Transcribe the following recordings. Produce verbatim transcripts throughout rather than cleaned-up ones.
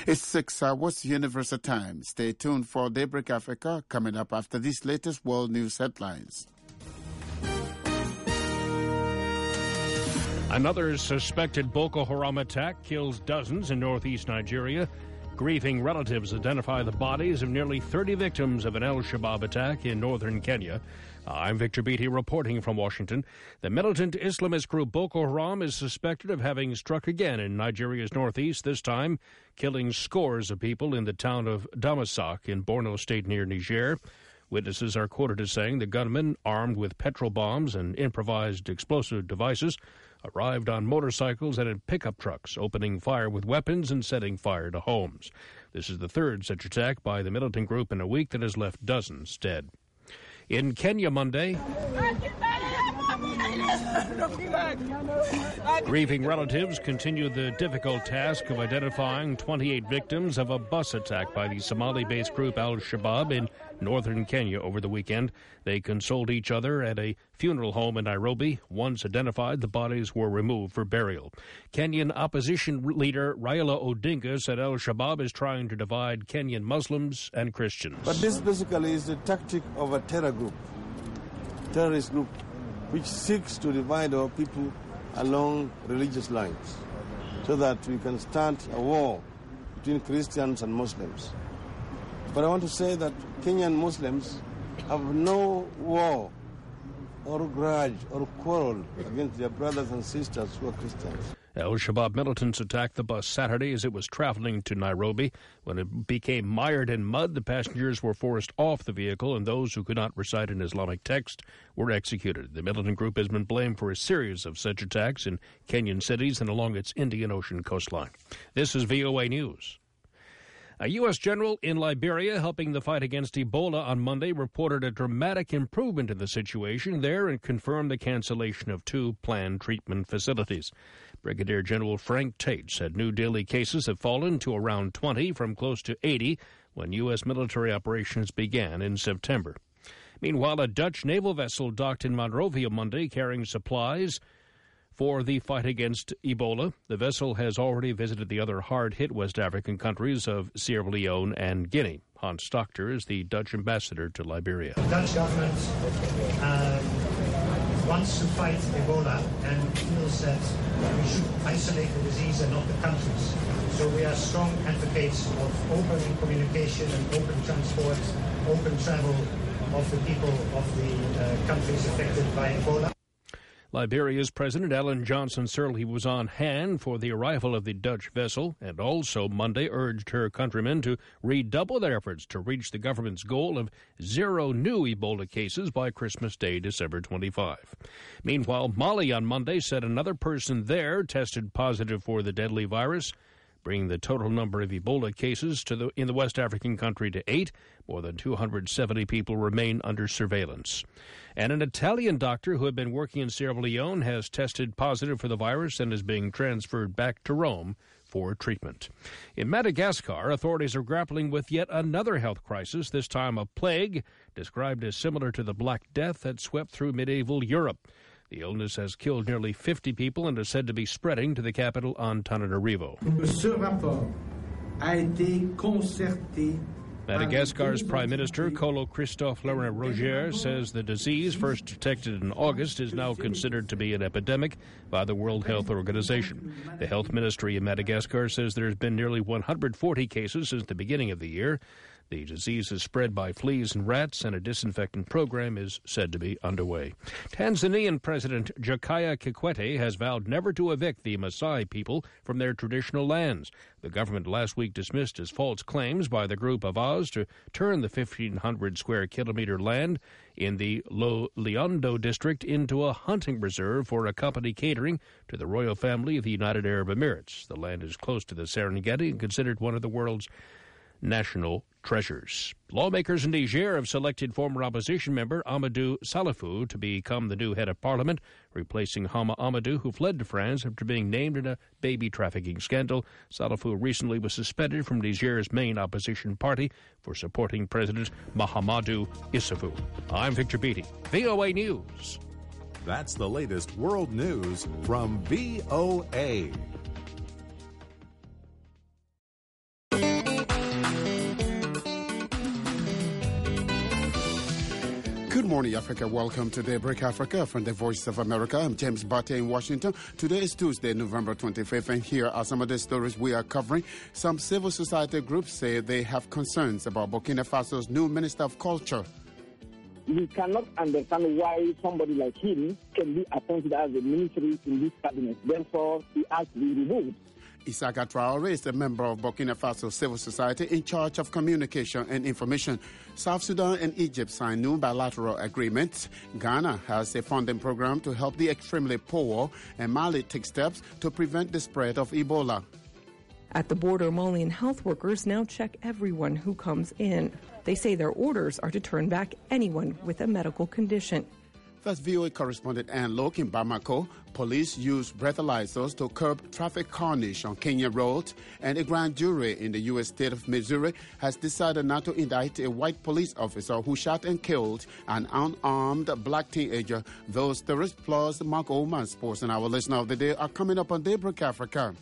It's six hours, Universal Time. Stay tuned for Daybreak Africa, coming up after these latest world news headlines. Another suspected Boko Haram attack kills dozens in northeast Nigeria. Grieving relatives identify the bodies of nearly thirty victims of an al-Shabaab attack in northern Kenya. I'm Victor Beattie reporting from Washington. The militant Islamist group Boko Haram is suspected of having struck again in Nigeria's northeast, this time killing scores of people in the town of Damasak in Borno State near Niger. Witnesses are quoted as saying the gunmen, armed with petrol bombs and improvised explosive devices, arrived on motorcycles and in pickup trucks, opening fire with weapons and setting fire to homes. This is the third such attack by the militant group in a week that has left dozens dead. In Kenya Monday, grieving relatives continue the difficult task of identifying twenty-eight victims of a bus attack by the Somali-based group al-Shabaab in northern Kenya over the weekend. They consoled each other at a funeral home in Nairobi. Once identified, the bodies were removed for burial. Kenyan opposition leader Raila Odinga said al-Shabaab is trying to divide Kenyan Muslims and Christians. But this basically is the tactic of a terror group, terrorist group, which seeks to divide our people along religious lines so that we can start a war between Christians and Muslims. But I want to say that Kenyan Muslims have no war or grudge or quarrel against their brothers and sisters who are Christians. Al-Shabaab militants attacked the bus Saturday as it was traveling to Nairobi. When it became mired in mud, the passengers were forced off the vehicle, and those who could not recite an Islamic text were executed. The militant group has been blamed for a series of such attacks in Kenyan cities and along its Indian Ocean coastline. This is V O A News. A U S general in Liberia helping the fight against Ebola on Monday reported a dramatic improvement in the situation there and confirmed the cancellation of two planned treatment facilities. Brigadier General Frank Tate said new daily cases have fallen to around twenty from close to eighty when U S military operations began in September. Meanwhile, a Dutch naval vessel docked in Monrovia Monday carrying supplies for the fight against Ebola. The vessel has already visited the other hard-hit West African countries of Sierra Leone and Guinea. Hans Stockter is the Dutch ambassador to Liberia. The Dutch government uh, wants to fight Ebola and feels that we should isolate the disease and not the countries. So we are strong advocates of open communication and open transport, open travel of the people of the uh, countries affected by Ebola. Liberia's President Ellen Johnson Sirleaf was on hand for the arrival of the Dutch vessel and also Monday urged her countrymen to redouble their efforts to reach the government's goal of zero new Ebola cases by Christmas Day, December twenty-fifth. Meanwhile, Mali on Monday said another person there tested positive for the deadly virus, bringing the total number of Ebola cases to the, in the West African country to eight. More than two hundred seventy people remain under surveillance. And an Italian doctor who had been working in Sierra Leone has tested positive for the virus and is being transferred back to Rome for treatment. In Madagascar, authorities are grappling with yet another health crisis, this time a plague described as similar to the Black Death that swept through medieval Europe. The illness has killed nearly fifty people and is said to be spreading to the capital Antananarivo. Ce rapport a été concerté. Madagascar's Prime Minister, Kolo Christophe Laurent Roger, says the disease, first detected in August, is now considered to be an epidemic by the World Health Organization. The health ministry in Madagascar says there has been nearly one hundred forty cases since the beginning of the year. The disease is spread by fleas and rats, and a disinfectant program is said to be underway. Tanzanian President Jakaya Kikwete has vowed never to evict the Maasai people from their traditional lands. The government last week dismissed as false claims by the group Avaz to turn the fifteen hundred square kilometer land in the Lo Leondo district into a hunting reserve for a company catering to the royal family of the United Arab Emirates. The land is close to the Serengeti and considered one of the world's national treasures. Lawmakers in Niger have selected former opposition member Amadou Salifou to become the new head of parliament, replacing Hama Amadou, who fled to France after being named in a baby trafficking scandal. Salifou recently was suspended from Niger's main opposition party for supporting President Mahamadou Issoufou. I'm Victor Beattie, V O A News. That's the latest world news from V O A. Good morning, Africa. Welcome to Daybreak Africa from the Voice of America. I'm James Barty in Washington. Today is Tuesday, November twenty-fifth, and here are some of the stories we are covering. Some civil society groups say they have concerns about Burkina Faso's new Minister of Culture. We cannot understand why somebody like him can be appointed as a ministry in this cabinet. Therefore, he has to be removed. Isaka Traore is a member of Burkina Faso Civil Society in charge of communication and information. South Sudan and Egypt signed new bilateral agreements. Ghana has a funding program to help the extremely poor, and Mali takes steps to prevent the spread of Ebola. At the border, Malian health workers now check everyone who comes in. They say their orders are to turn back anyone with a medical condition. That's V O A correspondent Ann Lok in Bamako. Police used breathalyzers to curb traffic carnage on Kenya Road, and a grand jury in the U S state of Missouri has decided not to indict a white police officer who shot and killed an unarmed black teenager. Those stories plus Mark Oman Sports and our listener of the day are coming up on Daybreak Africa.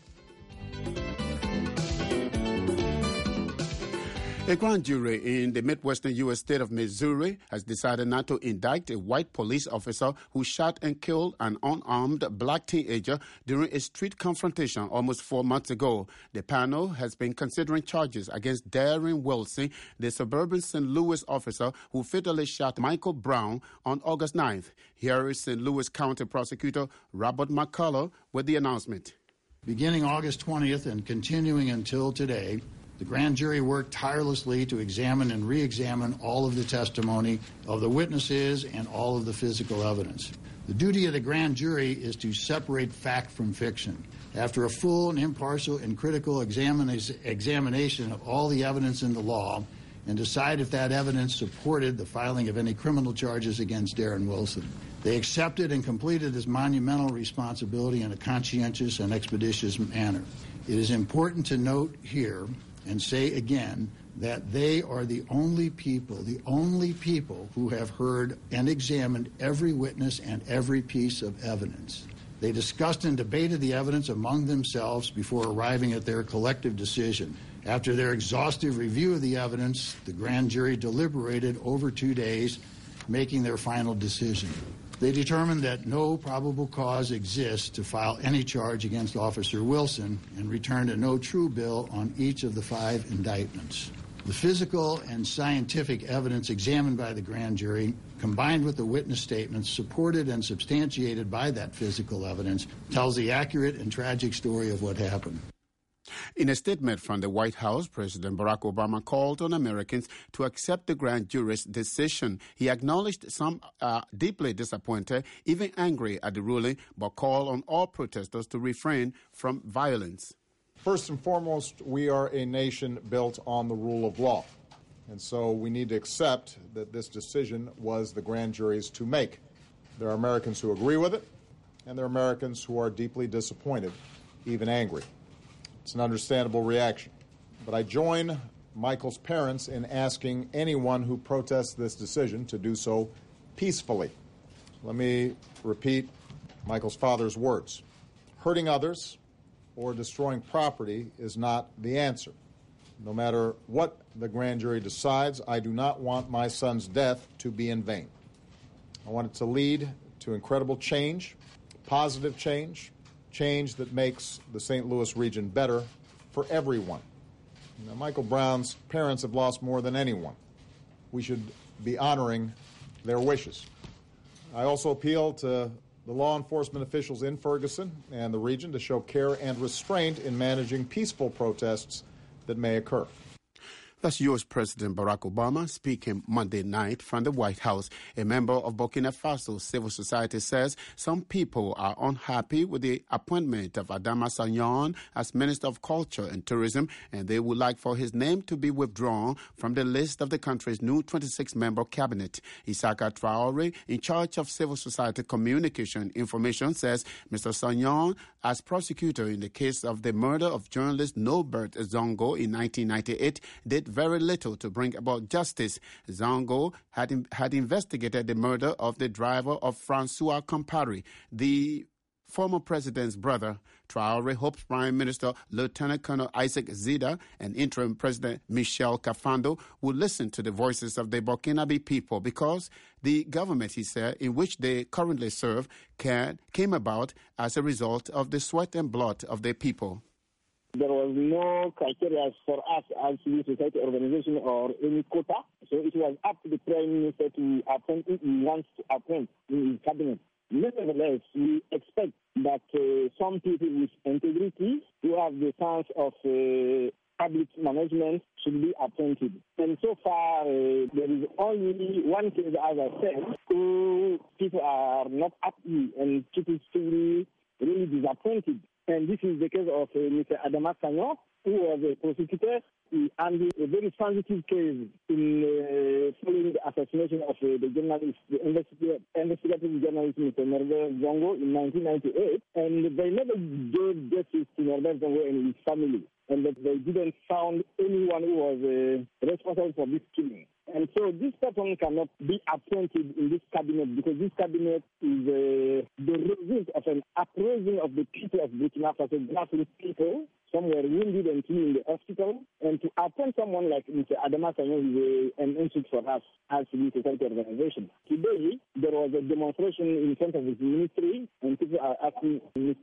A grand jury in the Midwestern U S state of Missouri has decided not to indict a white police officer who shot and killed an unarmed black teenager during a street confrontation almost four months ago. The panel has been considering charges against Darren Wilson, the suburban Saint Louis officer who fatally shot Michael Brown on August ninth. Here is Saint Louis County Prosecutor Robert McCullough with the announcement. Beginning August twentieth and continuing until today, the grand jury worked tirelessly to examine and re-examine all of the testimony of the witnesses and all of the physical evidence. The duty of the grand jury is to separate fact from fiction. After a full and impartial and critical examina- examination of all the evidence in the law, and decide if that evidence supported the filing of any criminal charges against Darren Wilson. They accepted and completed this monumental responsibility in a conscientious and expeditious manner. It is important to note here and say again that they are the only people, the only people who have heard and examined every witness and every piece of evidence. They discussed and debated the evidence among themselves before arriving at their collective decision. After their exhaustive review of the evidence, the grand jury deliberated over two days, making their final decision. They determined that no probable cause exists to file any charge against Officer Wilson and returned a no true bill on each of the five indictments. The physical and scientific evidence examined by the grand jury, combined with the witness statements supported and substantiated by that physical evidence, tells the accurate and tragic story of what happened. In a statement from the White House, President Barack Obama called on Americans to accept the grand jury's decision. He acknowledged some are deeply disappointed, even angry at the ruling, but called on all protesters to refrain from violence. First and foremost, we are a nation built on the rule of law. And so we need to accept that this decision was the grand jury's to make. There are Americans who agree with it, and there are Americans who are deeply disappointed, even angry. It's an understandable reaction. But I join Michael's parents in asking anyone who protests this decision to do so peacefully. Let me repeat Michael's father's words. Hurting others or destroying property is not the answer. No matter what the grand jury decides, I do not want my son's death to be in vain. I want it to lead to incredible change, positive change, change that makes the Saint Louis region better for everyone. Now, Michael Brown's parents have lost more than anyone. We should be honoring their wishes. I also appeal to the law enforcement officials in Ferguson and the region to show care and restraint in managing peaceful protests that may occur. That's U S President Barack Obama speaking Monday night from the White House. A member of Burkina Faso civil society says some people are unhappy with the appointment of Adama Sagnon as Minister of Culture and Tourism, and they would like for his name to be withdrawn from the list of the country's new twenty-six member cabinet. Isaka Traore, in charge of civil society communication information, says Mister Sagnon, as prosecutor in the case of the murder of journalist Norbert Zongo in nineteen ninety-eight, did very little to bring about justice. Zongo had, had investigated the murder of the driver of Francois Compaoré. The former president's brother. Traore hopes Prime Minister Lieutenant Colonel Isaac Zida and interim President Michel Kafando will listen to the voices of the Burkinabe people because the government, he said, in which they currently serve can, came about as a result of the sweat and blood of their people. There was no criteria for us as civil society organization or any quota, so it was up to the Prime Minister to appoint if he wants to appoint in his cabinet. Nevertheless, we expect that uh, some people with integrity who have the sense of uh, public management should be appointed. And so far, uh, there is only one case, as I said, who people are not happy and people feel really disappointed. And this is the case of uh, Mister Adama Sagnon, who was a prosecutor. He handled a very sensitive case in uh, following the assassination of uh, the journalist, the investigative, investigative journalist Mister Norbert Zongo in nineteen ninety-eight. And they never gave justice to Norbert Zongo and his family. And that they didn't found anyone who was uh, responsible for this killing. And so this person cannot be appointed in this cabinet because this cabinet is uh, the result of an uprising of the people of Burkina Faso, grassroots people. Some were wounded and killed in the hospital. And to appoint someone like Mister Adama Sagnon is a, an insult for us as civil society organization. Today, there was a demonstration in front of his ministry, and people are asking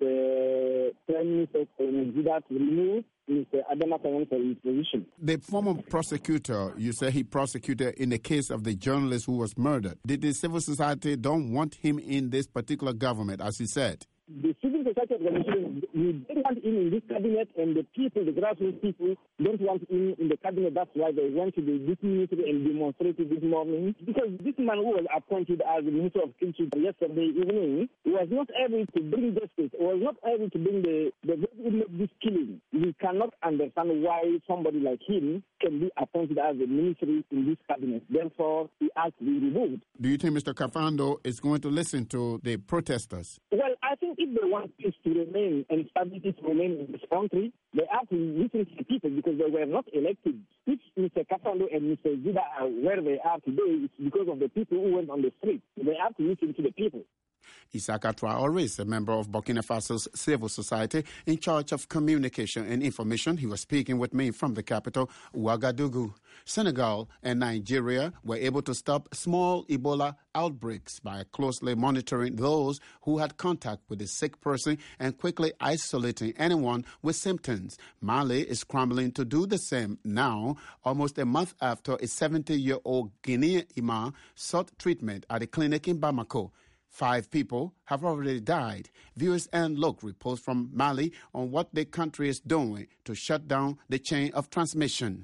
Mister Prime Minister Zida to remove Mister Adama Sagnon for his position. The former prosecutor, you say he prosecuted in the case of the journalist who was murdered. Did the civil society don't want him in this particular government, as he said? The civil society organization, we don't want him in this cabinet, and the people, the grassroots people, don't want him in the cabinet. That's why they went to the ministry and demonstrated this morning. Because this man who was appointed as the Minister of Culture yesterday evening was not able to bring justice, was not able to bring the, the this killing. We cannot understand why somebody like him can be appointed as a ministry in this cabinet. Therefore, he has to be removed. Do you think Mister Kafando is going to listen to the protesters? Well, I think if they want peace to remain and stability to remain in this country, they have to listen to the people because they were not elected. If Mister Kafando and Mister Zida are where they are today, it's because of the people who went on the street. They have to listen to the people. Isaka Traore is a member of Burkina Faso's civil society in charge of communication and information. He was speaking with me from the capital, Ouagadougou. Senegal and Nigeria were able to stop small Ebola outbreaks by closely monitoring those who had contact with a sick person and quickly isolating anyone with symptoms. Mali is scrambling to do the same now, almost a month after a seventy-year-old Guinean imam sought treatment at a clinic in Bamako. Five people have already died. Viewers and look reports from Mali on what the country is doing to shut down the chain of transmission.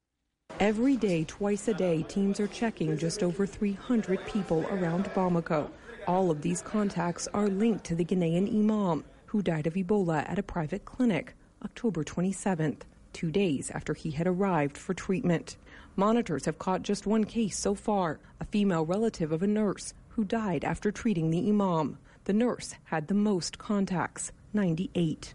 Every day, twice a day, teams are checking just over three hundred people around Bamako. All of these contacts are linked to the Ghanaian imam, who died of Ebola at a private clinic October twenty-seventh, two days after he had arrived for treatment. Monitors have caught just one case so far, a female relative of a nurse who died after treating the imam. The nurse had the most contacts, ninety-eight.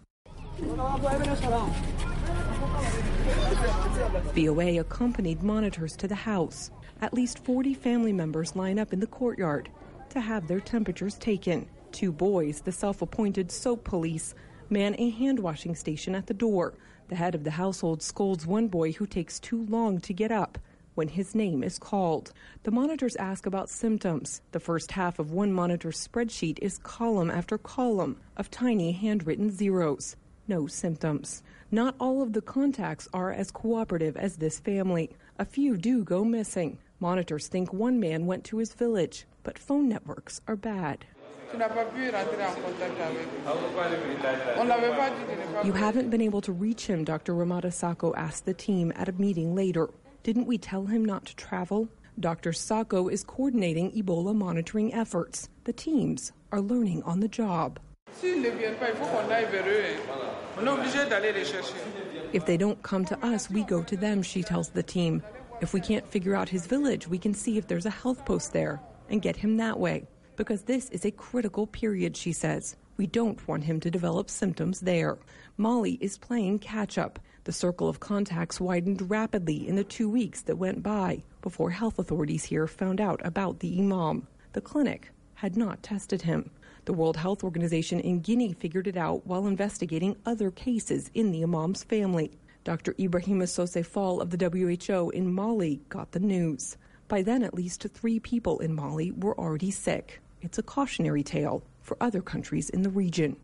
V O A accompanied monitors to the house. At least forty family members line up in the courtyard to have their temperatures taken. Two boys, the self-appointed soap police, man a hand-washing station at the door. The head of the household scolds one boy who takes too long to get up when his name is called. The monitors ask about symptoms. The first half of one monitor's spreadsheet is column after column of tiny handwritten zeros. No symptoms. Not all of the contacts are as cooperative as this family. A few do go missing. Monitors think one man went to his village, but phone networks are bad. You haven't been able to reach him, Doctor Ramada Sako asked the team at a meeting later. Didn't we tell him not to travel? Doctor Sako is coordinating Ebola monitoring efforts. The teams are learning on the job. If they don't come to us, we go to them, she tells the team. If we can't figure out his village, we can see if there's a health post there and get him that way. Because this is a critical period, she says. We don't want him to develop symptoms there. Mali is playing catch-up. The circle of contacts widened rapidly in the two weeks that went by before health authorities here found out about the imam. The clinic had not tested him. The World Health Organization in Guinea figured it out while investigating other cases in the imam's family. Doctor Ibrahima Sosé Fall of the W H O in Mali got the news. By then, at least three people in Mali were already sick. It's a cautionary tale for other countries in the region.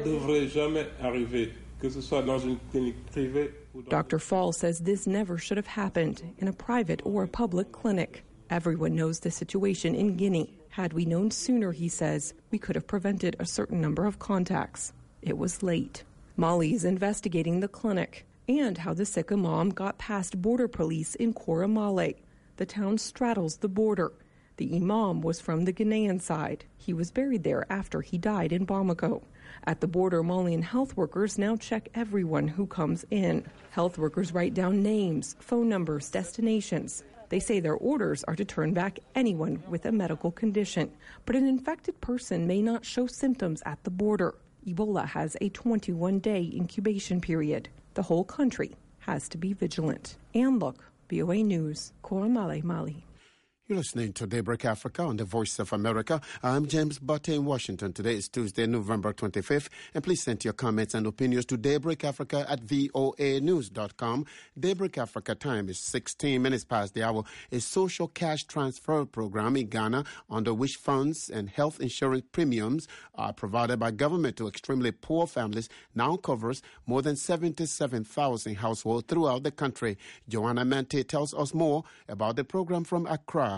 Doctor Fall says this never should have happened in a private or a public clinic. Everyone knows the situation in Guinea. Had we known sooner, he says, we could have prevented a certain number of contacts. It was late. Mali is investigating the clinic and how the sick imam got past border police in Koramale. The town straddles the border. The imam was from the Ghanaian side. He was buried there after he died in Bamako. At the border, Malian health workers now check everyone who comes in. Health workers write down names, phone numbers, destinations. They say their orders are to turn back anyone with a medical condition. But an infected person may not show symptoms at the border. Ebola has a twenty-one day incubation period. The whole country has to be vigilant. Ann Look, V O A News, Koramale, Mali. You're listening to Daybreak Africa on the Voice of America. I'm James Butte in Washington. Today is Tuesday, November twenty-fifth. And please send your comments and opinions to daybreakafrica at voa news dot com. Daybreak Africa time is sixteen minutes past the hour. A social cash transfer program in Ghana under which funds and health insurance premiums are provided by government to extremely poor families now covers more than seventy-seven thousand households throughout the country. Joanna Mante tells us more about the program from Accra.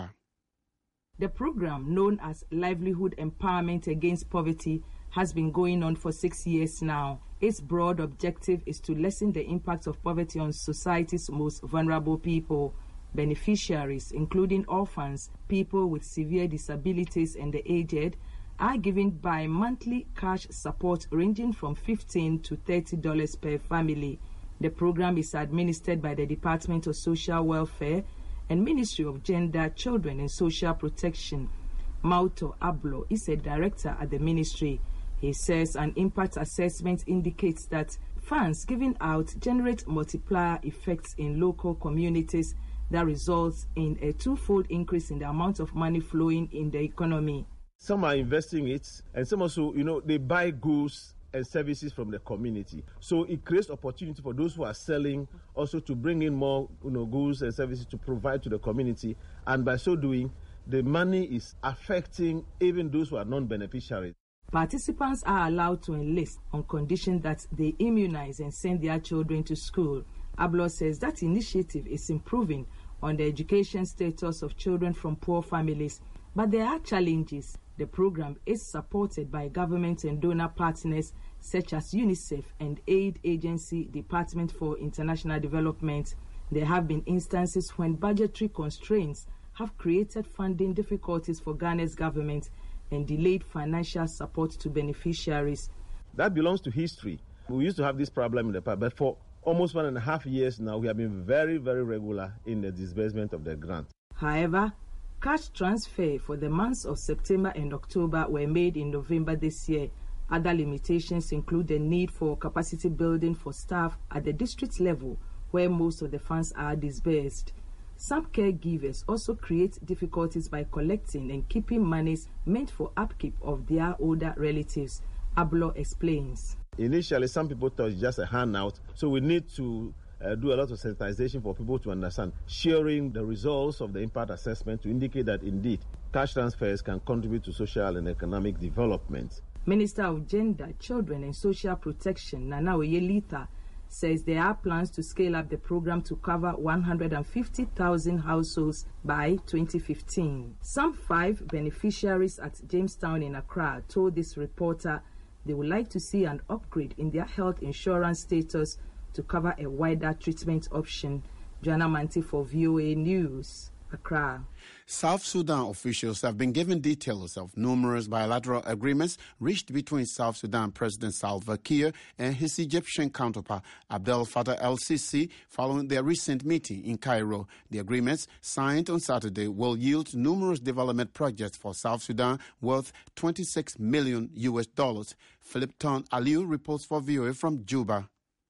The program, known as Livelihood Empowerment Against Poverty, has been going on for six years now. Its broad objective is to lessen the impact of poverty on society's most vulnerable people. Beneficiaries, including orphans, people with severe disabilities, and the aged, are given bi-monthly cash support ranging from fifteen to thirty dollars per family. The program is administered by the Department of Social Welfare and Ministry of Gender, Children and Social Protection. Mauto Ablo is a director at the ministry. He says an impact assessment indicates that funds given out generate multiplier effects in local communities that results in a twofold increase in the amount of money flowing in the economy. Some are investing it, and some also, you know, they buy goods and services from the community. So it creates opportunity for those who are selling also to bring in more, you know, goods and services to provide to the community. And by so doing, the money is affecting even those who are non-beneficiaries. Participants are allowed to enlist on condition that they immunize and send their children to school. Ablo says that initiative is improving on the education status of children from poor families, but there are challenges. The program is supported by government and donor partners such as UNICEF and aid agency Department for International Development. There have been instances when budgetary constraints have created funding difficulties for Ghana's government and delayed financial support to beneficiaries. That belongs to history. We used to have this problem in the past, but for almost one and a half years now, we have been very, very regular in the disbursement of the grant. However, cash transfer for the months of September and October were made in November this year. Other limitations include the need for capacity building for staff at the district level, where most of the funds are disbursed. Some caregivers also create difficulties by collecting and keeping monies meant for upkeep of their older relatives. Ablo explains. Initially, some people thought it's just a handout, so we need to Uh, do a lot of sensitization for people to understand, sharing the results of the impact assessment to indicate that indeed cash transfers can contribute to social and economic development. Minister of Gender, Children and Social Protection, Nana Oyelita, says there are plans to scale up the program to cover one hundred fifty thousand households by twenty fifteen. Some five beneficiaries at Jamestown in Accra told this reporter they would like to see an upgrade in their health insurance status to cover a wider treatment option. Joanna Mante for V O A News, Accra. South Sudan officials have been given details of numerous bilateral agreements reached between South Sudan President Salva Kiir and his Egyptian counterpart Abdel Fattah el-Sisi following their recent meeting in Cairo. The agreements, signed on Saturday, will yield numerous development projects for South Sudan worth twenty-six million U S dollars. Philip Ton Aliu reports for V O A from Juba.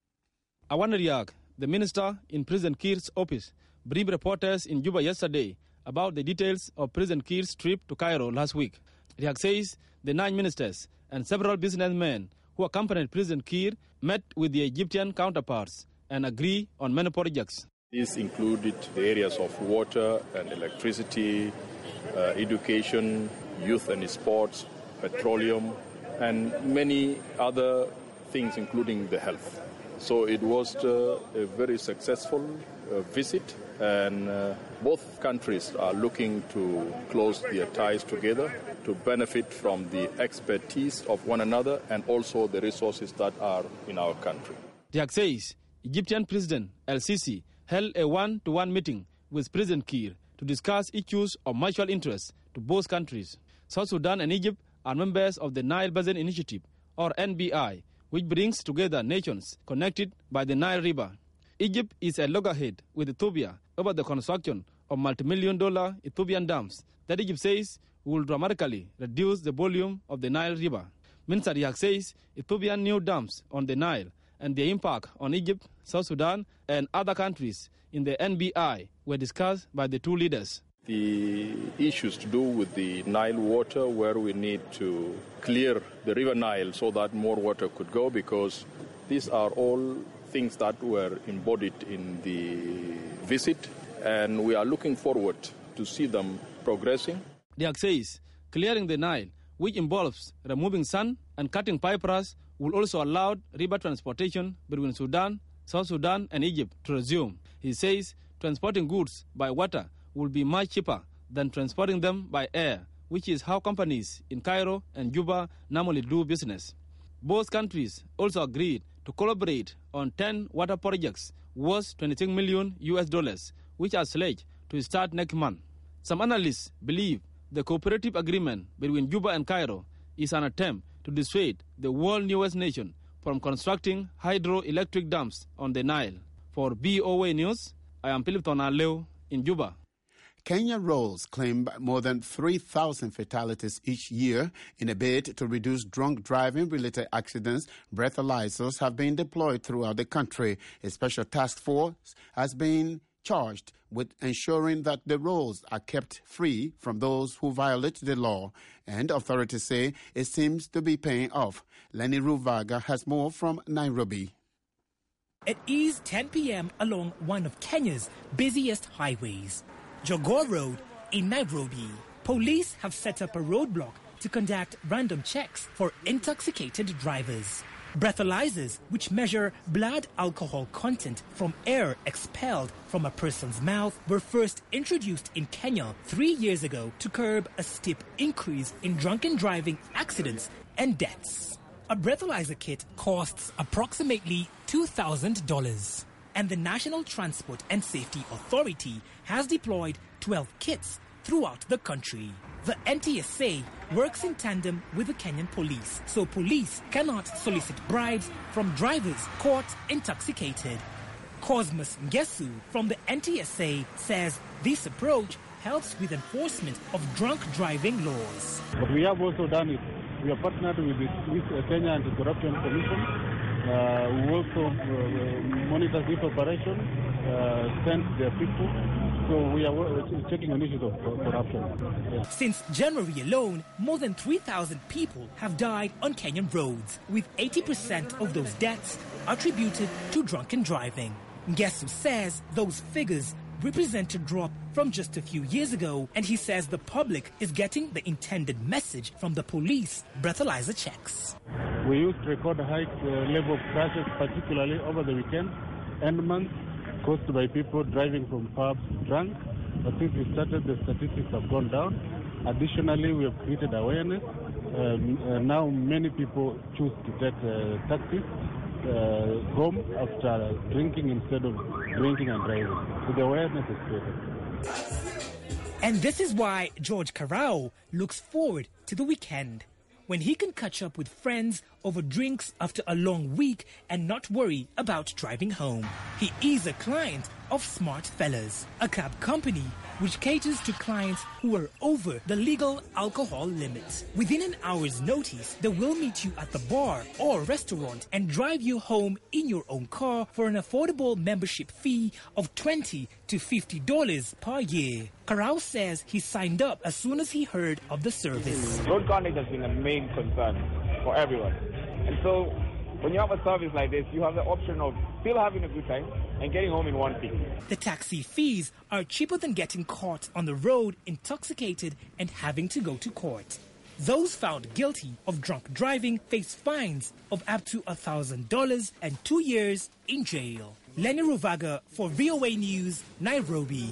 Awana Riak, the minister in President Kiir's office, briefed reporters in Juba yesterday about the details of President Kiir's trip to Cairo last week. Riak says The nine ministers and several businessmen who accompanied President Kiir met with their Egyptian counterparts and agree on many projects. These included the areas of water and electricity, uh, education, youth and sports, petroleum, and many other things, including the health. So it was uh, a very successful uh, visit, and uh, both countries are looking to close their ties together to benefit from the expertise of one another and also the resources that are in our country. Diak says Egyptian President El-Sisi held a one-to-one meeting with President Kiir to discuss issues of mutual interest to both countries. South Sudan and Egypt are members of the Nile Basin Initiative, or N B I, which brings together nations connected by the Nile River. Egypt is a loggerhead with Ethiopia over the construction of multi-million dollar Ethiopian dams that Egypt says will dramatically reduce the volume of the Nile River. Minister Diak says Ethiopian new dams on the Nile and their impact on Egypt, South Sudan, and other countries in the N B I were discussed by the two leaders. The issues to do with the Nile water, where we need to clear the river Nile so that more water could go, because these are all things that were embodied in the visit, and we are looking forward to see them progressing. Diak says clearing the Nile, which involves removing sand and cutting cypress, will also allow river transportation between Sudan, South Sudan, and Egypt to resume. He says transporting goods by water will be much cheaper than transporting them by air, which is how companies in Cairo and Juba normally do business. Both countries also agreed to collaborate on ten water projects worth twenty-six million U S dollars, which are slated to start next month. Some analysts believe the cooperative agreement between Juba and Cairo is an attempt to dissuade the world's newest nation from constructing hydroelectric dams on the Nile. For B O A News, I am Philip Tonaleo in Juba. Kenya roads claim more than three thousand fatalities each year. In a bid to reduce drunk driving-related accidents, breathalyzers have been deployed throughout the country. A special task force has been charged with ensuring that the roads are kept free from those who violate the law. And authorities say it seems to be paying off. Lenny Ruvaga has more from Nairobi. It is ten p.m. along one of Kenya's busiest highways, Jogoo Road in Nairobi. Police have set up a roadblock to conduct random checks for intoxicated drivers. Breathalyzers, which measure blood alcohol content from air expelled from a person's mouth, were first introduced in Kenya three years ago to curb a steep increase in drunken driving accidents and deaths. A breathalyzer kit costs approximately two thousand dollars. And the National Transport and Safety Authority has deployed twelve kits throughout the country. The N T S A works in tandem with the Kenyan police, so police cannot solicit bribes from drivers caught intoxicated. Cosmas Ngesu from the N T S A says this approach helps with enforcement of drunk driving laws. But we have also done it. We have partnered with the with Kenya Anti-Corruption Commission. Uh, we also uh, monitor this operation, uh, send their people. So we are checking on issues of corruption. Yes. Since January alone, more than three thousand people have died on Kenyan roads, with eighty percent of those deaths attributed to drunken driving. Ngesu says those figures represent a drop from just a few years ago, and he says the public is getting the intended message from the police breathalyzer checks. We used to record a high uh, level of crashes, particularly over the weekend and months, caused by people driving from pubs drunk. But since we started, the statistics have gone down. Additionally, we have created awareness. Um, uh, now many people choose to take uh, taxis uh, home after drinking instead of drinking and driving. So the awareness is created. And this is why George Karao looks forward to the weekend, when he can catch up with friends over drinks after a long week and not worry about driving home. He is a client of Smart Fellas, a cab company which caters to clients who are over the legal alcohol limit. Within an hour's notice, they will meet you at the bar or restaurant and drive you home in your own car for an affordable membership fee of twenty to fifty dollars per year. Karau says he signed up as soon as he heard of the service. Road conduct has been a main concern for everyone. And so when you have a service like this, you have the option of still having a good time and getting home in one piece. The taxi fees are cheaper than getting caught on the road intoxicated and having to go to court. Those found guilty of drunk driving face fines of up to one thousand dollars and two years in jail. Lenny Ruvaga for V O A News, Nairobi.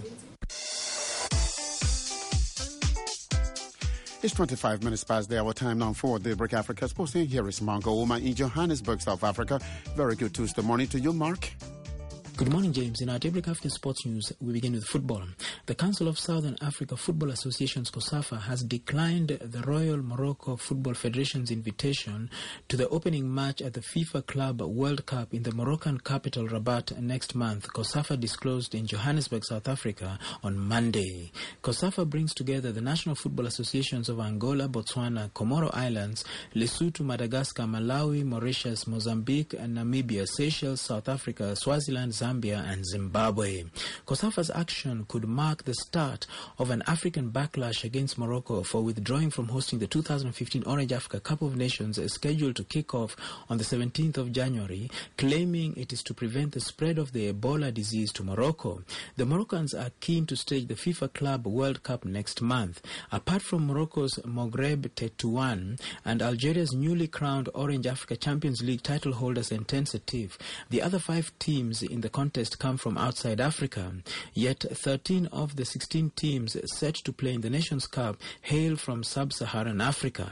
It's twenty-five minutes past the hour time now for Daybreak Africa Sports. Here is Mark Ouma in Johannesburg, South Africa. Very good Tuesday morning to you, Mark. Good morning, James. In our Daybreak African Sports News, we begin with football. The Council of Southern Africa Football Associations, COSAFA, has declined the Royal Morocco Football Federation's invitation to the opening match at the FIFA Club World Cup in the Moroccan capital Rabat next month, COSAFA disclosed in Johannesburg, South Africa on Monday. COSAFA brings together the National Football Associations of Angola, Botswana, Comoro Islands, Lesotho, Madagascar, Malawi, Mauritius, Mozambique, and Namibia, Seychelles, South Africa, Swaziland, Zambia and Zimbabwe. COSAFA's action could mark the start of an African backlash against Morocco for withdrawing from hosting the two thousand fifteen Orange Africa Cup of Nations scheduled to kick off on the seventeenth of January, claiming it is to prevent the spread of the Ebola disease to Morocco. The Moroccans are keen to stage the FIFA Club World Cup next month. Apart from Morocco's Maghreb Tetouan and Algeria's newly crowned Orange Africa Champions League title holders Tenerife, the other five teams in the contest come from outside Africa. Yet thirteen of the sixteen teams set to play in the Nations Cup hail from sub-Saharan Africa.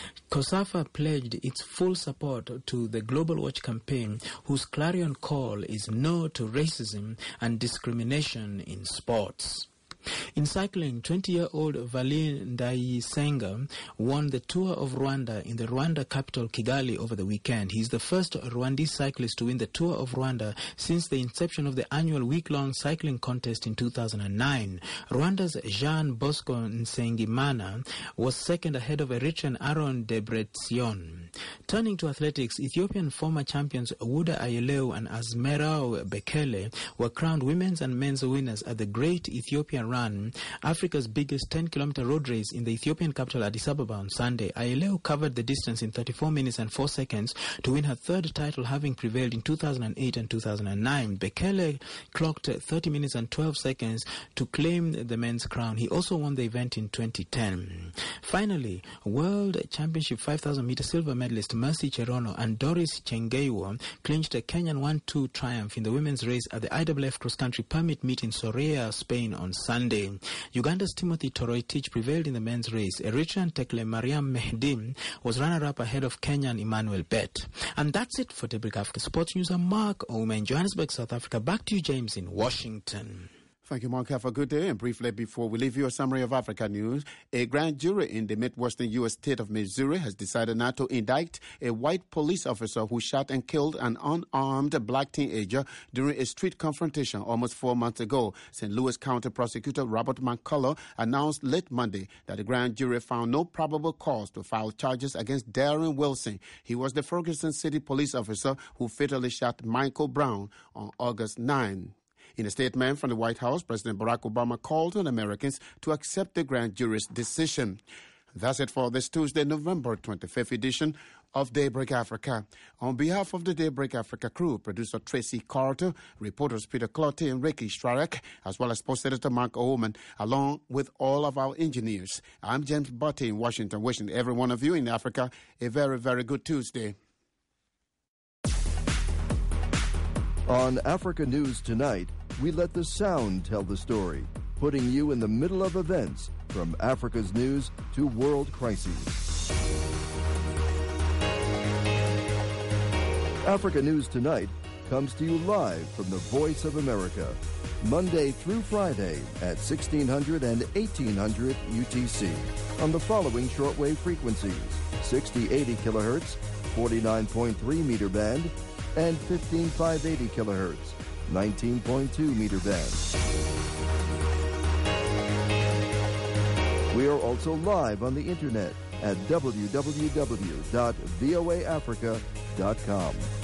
COSAFA pledged its full support to the Global Watch campaign, whose clarion call is no to racism and discrimination in sports. In cycling, twenty-year-old Valine Ndayisenga won the Tour of Rwanda in the Rwanda capital Kigali over the weekend. He is the first Rwandese cyclist to win the Tour of Rwanda since the inception of the annual week-long cycling contest in two thousand nine. Rwanda's Jean Bosco Nsengimana was second ahead of Eritrean Aaron Debretsion. Turning to athletics, Ethiopian former champions Wuda Ayeleu and Azmerao Bekele were crowned women's and men's winners at the Great Ethiopian Run, Africa's biggest ten-kilometer road race in the Ethiopian capital Addis Ababa on Sunday. Ayeleu covered the distance in thirty-four minutes and four seconds to win her third title, having prevailed in two thousand eight and two thousand nine. Bekele clocked thirty minutes and twelve seconds to claim the men's crown. He also won the event in twenty ten. Finally, World Championship five thousand meter silver medalist Mercy Cherono and Doris Chengeiwo clinched a Kenyan one two triumph in the women's race at the I W F cross-country permit meet in Soria, Spain on Sunday. Uganda's Timothy Toroitich prevailed in the men's race. Eritrean Tekle Mariam Mehdi was runner-up ahead of Kenyan Emmanuel Bet. And that's it for Daybreak Africa Sports News. I'm Mark Ouma in Johannesburg, South Africa. Back to you, James, in Washington. Thank you, Mark. Have a good day. And briefly, before we leave you, a summary of Africa news. A grand jury in the Midwestern U S state of Missouri has decided not to indict a white police officer who shot and killed an unarmed black teenager during a street confrontation almost four months ago. Saint Louis County Prosecutor Robert McCullough announced late Monday that the grand jury found no probable cause to file charges against Darren Wilson. He was the Ferguson City police officer who fatally shot Michael Brown on August ninth. In a statement from the White House, President Barack Obama called on Americans to accept the grand jury's decision. That's it for this Tuesday, November twenty-fifth edition of Daybreak Africa. On behalf of the Daybreak Africa crew, producer Tracy Carter, reporters Peter Clottey and Ricky Strarek, as well as sports editor Mark Oman, along with all of our engineers, I'm James Butty in Washington, wishing every one of you in Africa a very, very good Tuesday. On Africa News Tonight, we let the sound tell the story, putting you in the middle of events from Africa's news to world crises. Africa News Tonight comes to you live from the Voice of America, Monday through Friday at sixteen hundred and eighteen hundred U T C on the following shortwave frequencies: sixty eighty kilohertz, forty-nine point three meter band, and fifteen five eighty kilohertz. nineteen point two meter band. We are also live on the internet at w w w dot v o a africa dot com.